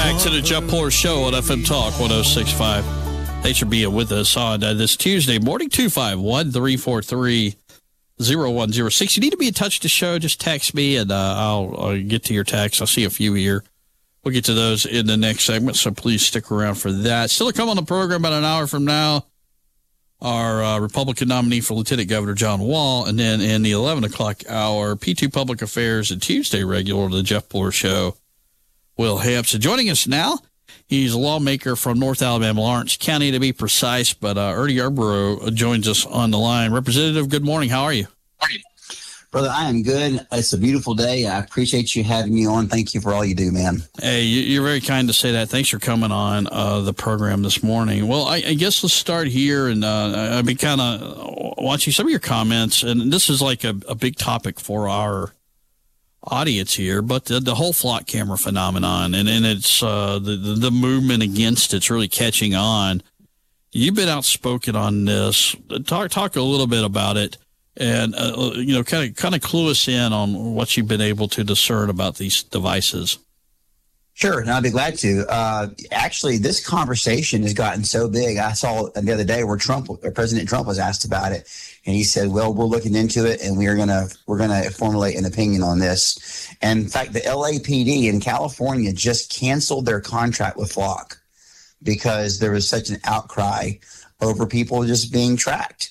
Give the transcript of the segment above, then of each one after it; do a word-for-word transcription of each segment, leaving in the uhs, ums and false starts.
back to the Jeff Poor Show on F M Talk one oh six point five. Thanks for being with us on uh, this Tuesday morning. two five one, three four three, zero one zero six. You need to be in touch with the show, just text me, and uh, I'll, I'll get to your text. I'll see a few here. We'll get to those in the next segment, so please stick around for that. Still to come on the program about an hour from now, our uh, Republican nominee for Lieutenant Governor John Wall, and then in the eleven o'clock hour, P two Public Affairs and Tuesday regular of the Jeff Poor Show, Will Hampson. Joining us now, he's a lawmaker from North Alabama, Lawrence County to be precise, but uh, Ernie Yarborough joins us on the line. Representative, good morning. How are you? Brother, I am good. It's a beautiful day. I appreciate you having me on. Thank you for all you do, man. Hey, you're very kind to say that. Thanks for coming on uh, the program this morning. Well, I, I guess let's start here. And uh, I've been kind of watching some of your comments, and this is like a, a big topic for our audience here, but the, the whole flock camera phenomenon and, and it's uh, the, the, the movement against it's really catching on. You've been outspoken on this. Talk, talk a little bit about it. And, uh, you know, kind of kind of clue us in on what you've been able to discern about these devices. Sure, and I'd be glad to. Uh, actually, this conversation has gotten so big. I saw the other day where Trump, or President Trump, was asked about it, and he said, "Well, we're looking into it, and we're gonna we're gonna formulate an opinion on this." And in fact, the L A P D in California just canceled their contract with Flock because there was such an outcry over people just being tracked.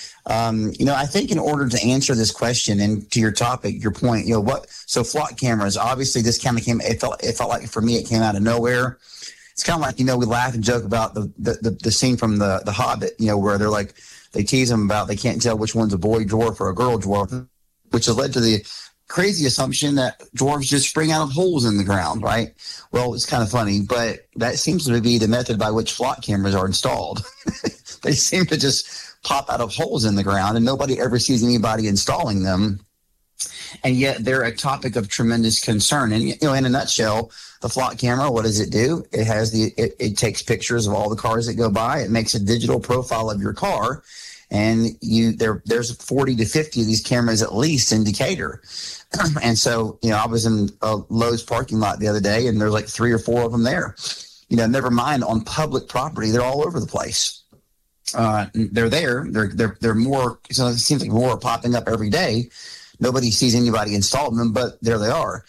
Um, you know, I think in order to answer this question and to your topic, your point, you know, what, so flock cameras, obviously this kind of came, it felt, it felt like for me, it came out of nowhere. It's kind of like, you know, we laugh and joke about the, the, the, the scene from the, the Hobbit, you know, where they're like, they tease them about, they can't tell which one's a boy dwarf or a girl dwarf, which has led to the crazy assumption that dwarves just spring out of holes in the ground, right? Well, it's kind of funny, but that seems to be the method by which flock cameras are installed. They seem to just pop out of holes in the ground, and nobody ever sees anybody installing them. And yet they're a topic of tremendous concern. And, you know, in a nutshell, the flock camera, what does it do? It has the, it, it takes pictures of all the cars that go by. It makes a digital profile of your car. And you, there, there's forty to fifty of these cameras at least in Decatur. And so, you know, I was in a Lowe's parking lot the other day, and there's like three or four of them there. You know, never mind on public property. They're all over the place. Uh, they're there. They're they're they're more. So it seems like more are popping up every day. Nobody sees anybody installing them, but there they are.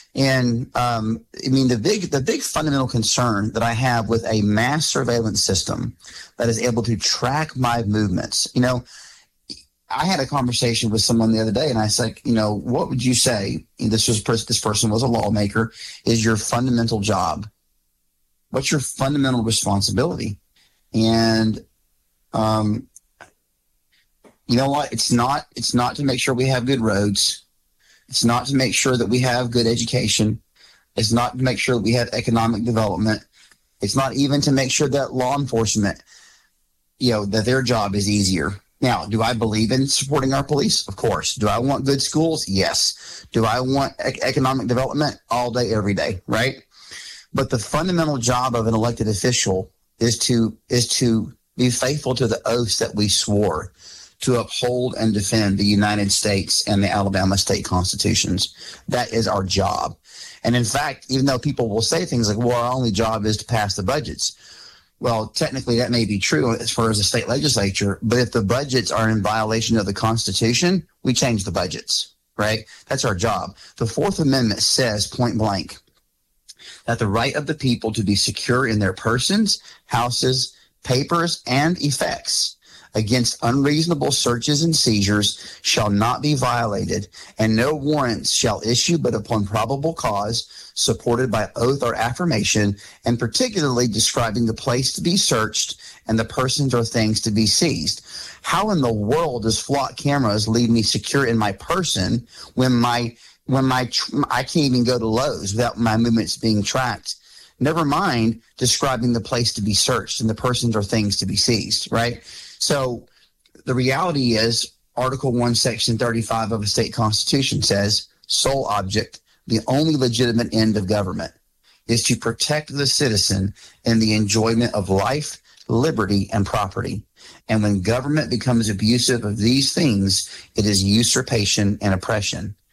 And um, I mean, the big the big fundamental concern that I have with a mass surveillance system that is able to track my movements. You know, I had a conversation with someone the other day, and I said, you know, what would you say? And this was this person was a lawmaker. Is your fundamental job? What's your fundamental responsibility? And Um, you know what? It's not, it's not to make sure we have good roads. It's not to make sure that we have good education. It's not to make sure that we have economic development. It's not even to make sure that law enforcement, you know, that their job is easier. Now, do I believe in supporting our police? Of course. Do I want good schools? Yes. Do I want e- economic development? All day, every day, right? But the fundamental job of an elected official is to, is to, be faithful to the oaths that we swore to uphold and defend the United States and the Alabama state constitutions. That is our job. And in fact, even though people will say things like, well, our only job is to pass the budgets. Well, technically that may be true as far as the state legislature, but if the budgets are in violation of the Constitution, we change the budgets, right? That's our job. The Fourth Amendment says point blank that the right of the people to be secure in their persons, houses, papers, and effects against unreasonable searches and seizures shall not be violated, and no warrants shall issue but upon probable cause, supported by oath or affirmation, and particularly describing the place to be searched and the persons or things to be seized. How in the world does flock cameras leave me secure in my person when my when my I can't even go to Lowe's without my movements being tracked? Never mind describing the place to be searched and the persons or things to be seized, right? So the reality is Article one, Section thirty-five of the state constitution says, sole object, the only legitimate end of government is to protect the citizen in the enjoyment of life, liberty, and property. And when government becomes abusive of these things, it is usurpation and oppression.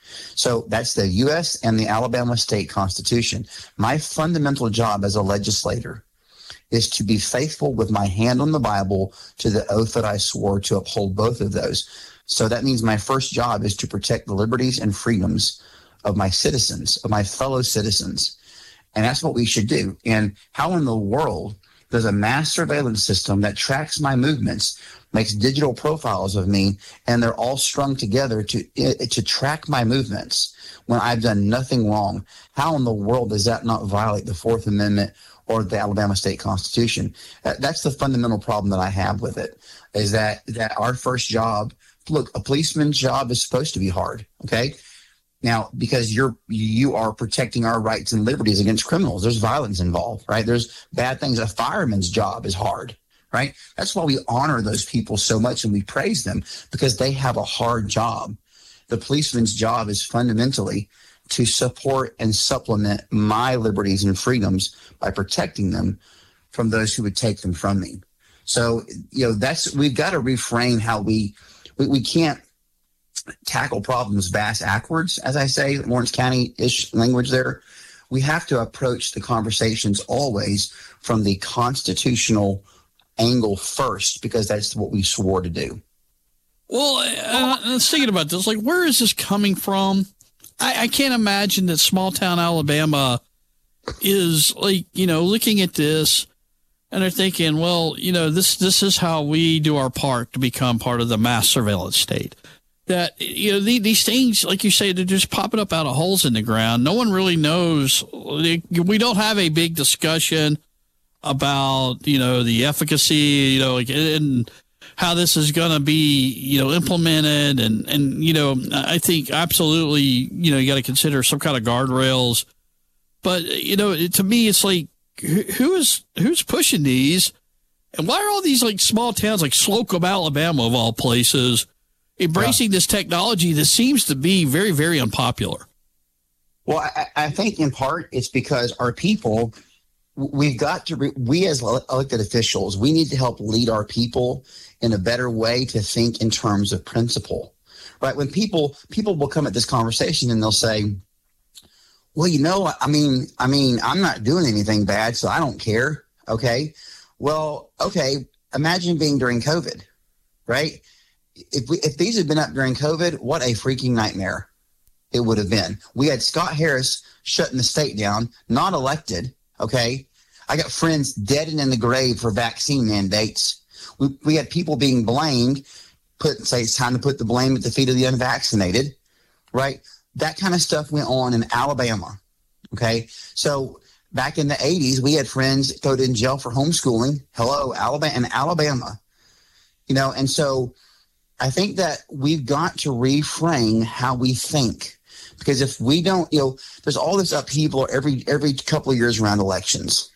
So that's the U S and the Alabama state constitution. My fundamental job as a legislator is to be faithful with my hand on the Bible to the oath that I swore to uphold both of those. So that means my first job is to protect the liberties and freedoms of my citizens, of my fellow citizens. And that's what we should do. And how in the world does a mass surveillance system that tracks my movements, makes digital profiles of me, and they're all strung together to to track my movements when I've done nothing wrong? How in the world does that not violate the Fourth Amendment or the Alabama state constitution? That's the fundamental problem that I have with it, is that, that our first job, look, a policeman's job is supposed to be hard, okay? Now, because you're you are protecting our rights and liberties against criminals. There's violence involved, right? There's bad things. A fireman's job is hard, right? That's why we honor those people so much and we praise them, because they have a hard job. The policeman's job is fundamentally to support and supplement my liberties and freedoms by protecting them from those who would take them from me. So, you know, that's, we've got to reframe how we, we, we can't tackle problems bass backwards, as I say, Lawrence County-ish language there. We have to approach the conversations always from the constitutional angle first, because that's what we swore to do. Well, uh, I was thinking about this. Like, where is this coming from? I, I can't imagine that small town Alabama is, like, you know, looking at this and they're thinking, well, you know, this this is how we do our part to become part of the mass surveillance state. That, you know, the, these things, like you say, they're just popping up out of holes in the ground. No one really knows. We don't have a big discussion about, you know, the efficacy, you know, like, and how this is going to be, you know, implemented. And, and, you know, I think absolutely, you know, you got to consider some kind of guardrails. But, you know, to me, it's like, who is, who's pushing these? And why are all these, like, small towns like Slocum, Alabama, of all places, embracing this technology that seems to be very, very unpopular? Well, I, I think in part it's because our people, we've got to, re, we as elected officials, we need to help lead our people in a better way to think in terms of principle, right? When people, people will come at this conversation and they'll say, well, you know, I mean, I mean, I'm not doing anything bad, so I don't care. Okay. Well, okay. Imagine being during COVID, right? If we, if these had been up during COVID, what a freaking nightmare it would have been. We had Scott Harris shutting the state down, not elected. Okay. I got friends dead and in the grave for vaccine mandates. We, we had people being blamed, put, say it's time to put the blame at the feet of the unvaccinated, right? That kind of stuff went on in Alabama. Okay. So back in the eighties, we had friends go to jail for homeschooling. Hello, Alabama and Alabama, you know, and so I think that we've got to reframe how we think, because if we don't, you know, there's all this upheaval every every couple of years around elections.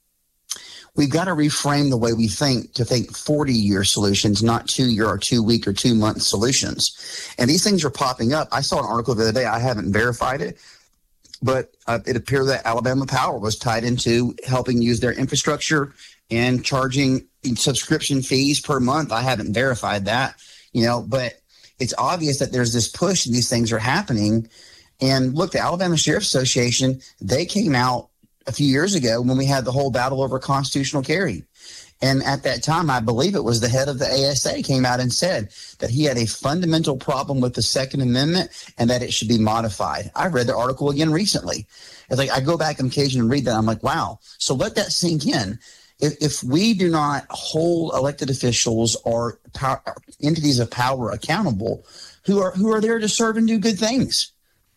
We've got to reframe the way we think to think forty-year solutions, not two-year or two-week or two-month solutions. And these things are popping up. I saw an article the other day. I haven't verified it, but uh, it appeared that Alabama Power was tied into helping use their infrastructure and charging subscription fees per month. I haven't verified that. You know, but it's obvious that there's this push and these things are happening. And look, the Alabama Sheriff's Association, they came out a few years ago when we had the whole battle over constitutional carry. And at that time, I believe it was the head of the A S A came out and said that he had a fundamental problem with the Second Amendment and that it should be modified. I read the article again recently. It's like I go back on occasion and read that. I'm like, wow. So let that sink in. If, if we do not hold elected officials or power, entities of power accountable, who are who are there to serve and do good things,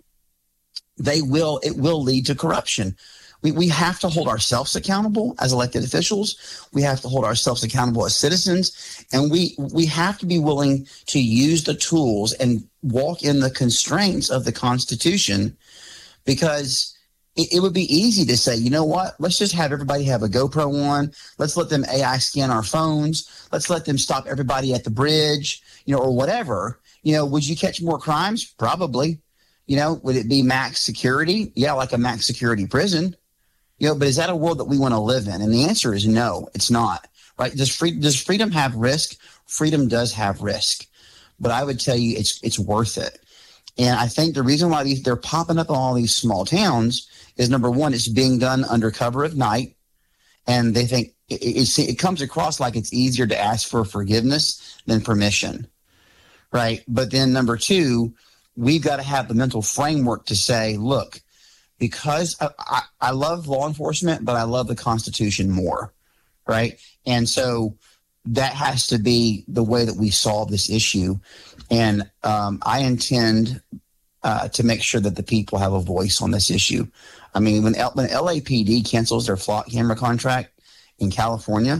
they will. It will lead to corruption. We we have to hold ourselves accountable as elected officials. We have to hold ourselves accountable as citizens, and we we have to be willing to use the tools and walk in the constraints of the Constitution, because it would be easy to say, you know what, let's just have everybody have a GoPro on. Let's let them A I scan our phones. Let's let them stop everybody at the bridge, you know, or whatever. You know, would you catch more crimes? Probably. You know, would it be max security? Yeah, like a max security prison. You know, but is that a world that we want to live in? And the answer is no, it's not. Right? Does free, does freedom have risk? Freedom does have risk. But I would tell you it's it's worth it. And I think the reason why these, they're popping up in all these small towns is, number one, it's being done under cover of night. And they think it, it, it comes across like it's easier to ask for forgiveness than permission. Right. But then number two, we've got to have the mental framework to say, look, because I, I, I love law enforcement, but I love the Constitution more. Right. And so that has to be the way that we solve this issue. And um, I intend uh, to make sure that the people have a voice on this issue. I mean, when, L- when L A P D cancels their flock camera contract in California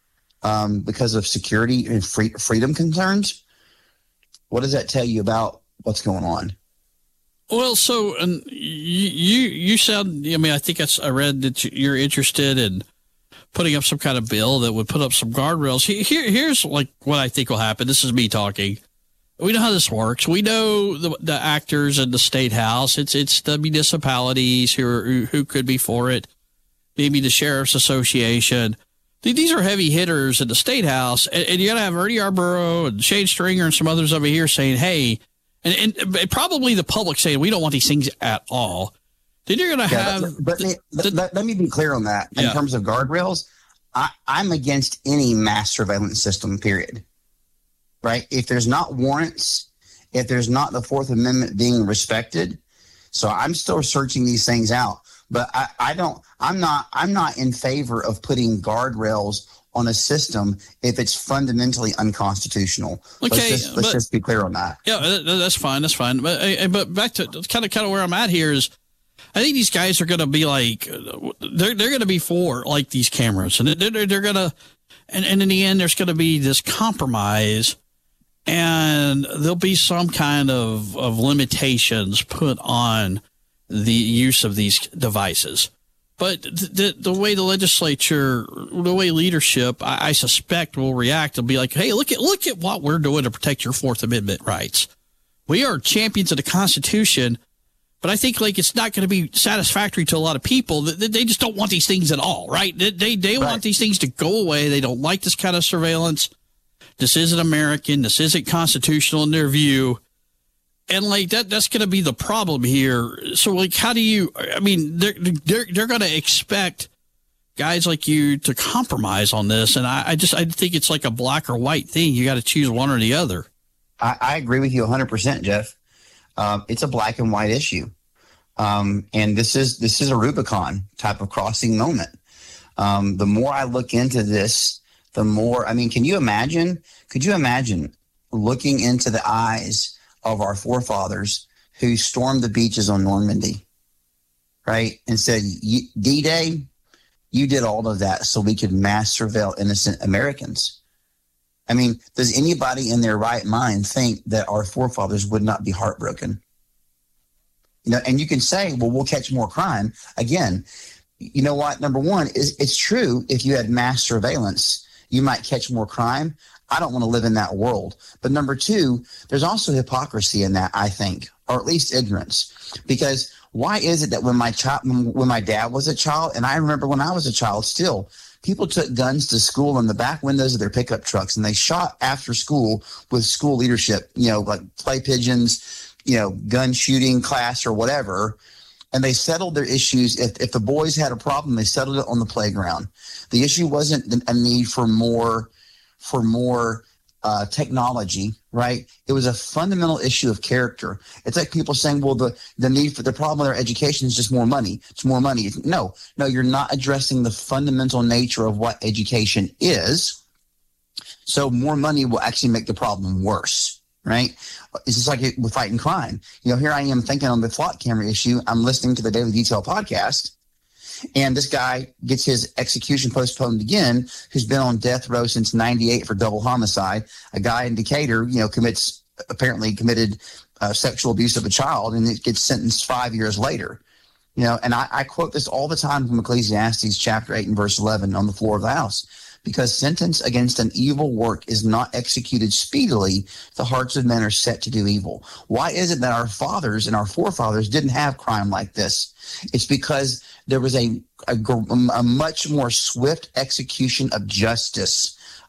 um, because of security and free- freedom concerns, what does that tell you about what's going on? Well, so and you you, you sound. I mean, I think that's, I read that you're interested in putting up some kind of bill that would put up some guardrails. Here, here's like what I think will happen. This is me talking. We know how this works. We know the, the actors in the state house. It's it's the municipalities who are, who could be for it. Maybe the sheriff's association. These are heavy hitters in the state house, and, and you got to have Ernie Yarborough and Shane Stringer and some others over here saying, "Hey," and, and probably the public saying, "We don't want these things at all." Then you're going to yeah, have. But, but the, let, the, let, let me be clear on that. In yeah. terms of guardrails, I, I'm against any mass surveillance system, period. Right? If there's not warrants, if there's not the Fourth Amendment being respected, so I'm still searching these things out. But I, I don't. I'm not. I'm not in favor of putting guardrails on a system if it's fundamentally unconstitutional. Okay, let's just, let's but, just be clear on that. Yeah, that's fine. That's fine. But but back to kind of kind of where I'm at here is, I think these guys are going to be like, they're they're going to be for like these cameras, and they're they're going to, and and in the end, there's going to be this compromise, and there'll be some kind of of limitations put on the use of these devices. But the the way the legislature, the way leadership, I, I suspect will react, will be like, hey, look at look at what we're doing to protect your Fourth Amendment rights. We are champions of the Constitution. But I think like it's not going to be satisfactory to a lot of people. They just don't want these things at all, right? They they, they right. want these things to go away. They don't like this kind of surveillance. This isn't American. This isn't constitutional in their view. And like that, that's going to be the problem here. So like, how do you? I mean, they're they're they're going to expect guys like you to compromise on this, and I, I just I think it's like a black or white thing. You got to choose one or the other. I, I agree with you one hundred percent, Jeff. Um, it's a black and white issue. Um, and this is this is a Rubicon type of crossing moment. Um, the more I look into this, the more, I mean, can you imagine, could you imagine looking into the eyes of our forefathers who stormed the beaches on Normandy, right? And said, D-Day, you did all of that so we could mass surveil innocent Americans. I mean, does anybody in their right mind think that our forefathers would not be heartbroken? You know, and you can say, well, we'll catch more crime. Again, you know what? Number one, is it's true. If you had mass surveillance, you might catch more crime. I don't want to live in that world. But number two, there's also hypocrisy in that, I think, or at least ignorance. Because why is it that when my child, when my dad was a child, and I remember when I was a child still, people took guns to school in the back windows of their pickup trucks, and they shot after school with school leadership, you know, like play pigeons, you know, gun shooting class or whatever. And they settled their issues. If, if the boys had a problem, they settled it on the playground. The issue wasn't a need for more, for more uh, technology, right? It was a fundamental issue of character. It's like people saying, well, the, the need for the problem with our education is just more money. It's more money. No, no, you're not addressing the fundamental nature of what education is. So more money will actually make the problem worse. Right? It's just like it, with fighting crime. You know, here I am thinking on the flock camera issue. I'm listening to the Daily Detail podcast, and this guy gets his execution postponed again, who's been on death row since ninety-eight for double homicide. A guy in Decatur, you know, commits, apparently committed uh, sexual abuse of a child, and it gets sentenced five years later. You know, and I, I quote this all the time from Ecclesiastes chapter eight and verse eleven on the floor of the house. Because sentence against an evil work is not executed speedily, the hearts of men are set to do evil. Why is it that our fathers and our forefathers didn't have crime like this? It's because there was a, a, a much more swift execution of justice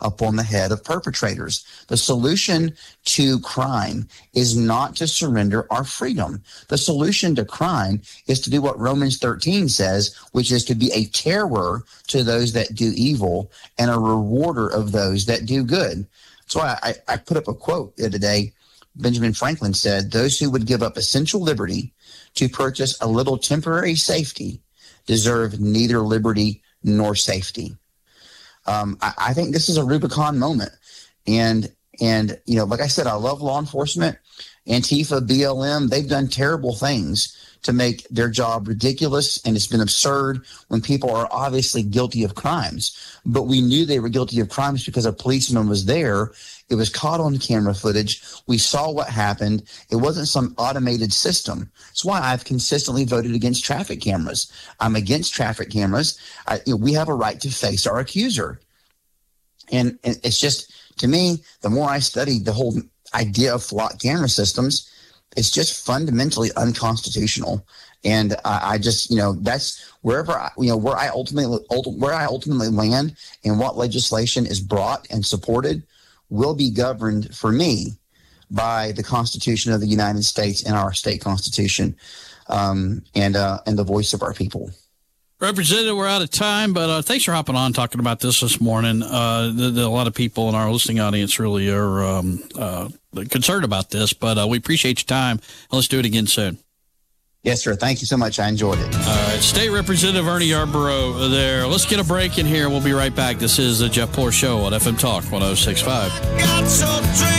upon the head of perpetrators. The solution to crime is not to surrender our freedom. The solution to crime is to do what Romans thirteen says, which is to be a terror to those that do evil and a rewarder of those that do good. That's why I, I put up a quote the other day. Benjamin Franklin said, "Those who would give up essential liberty to purchase a little temporary safety deserve neither liberty nor safety." Um, I, I think this is a Rubicon moment. And, and, you know, like I said, I love law enforcement. Antifa, B L M, they've done terrible things to make their job ridiculous, and it's been absurd when people are obviously guilty of crimes. But we knew they were guilty of crimes because a policeman was there. It was caught on camera footage. We saw what happened. It wasn't some automated system. That's why I've consistently voted against traffic cameras. I'm against traffic cameras. I, you know, we have a right to face our accuser. And, and it's just, to me, the more I studied the whole idea of flock camera systems, it's just fundamentally unconstitutional. And uh, I just, you know, that's wherever, I, you know, where I ultimately, where I ultimately land and what legislation is brought and supported will be governed for me by the Constitution of the United States and our state constitution, um, and, uh, and the voice of our people. Representative, we're out of time, but uh, thanks for hopping on talking about this this morning. Uh, the, the, a lot of people in our listening audience really are um, uh, concerned about this, but uh, we appreciate your time. Let's do it again soon. Yes, sir. Thank you so much. I enjoyed it. All right. State Representative Ernie Yarborough there. Let's get a break in here. We'll be right back. This is the Jeff Poor Show on F M Talk one oh six point five.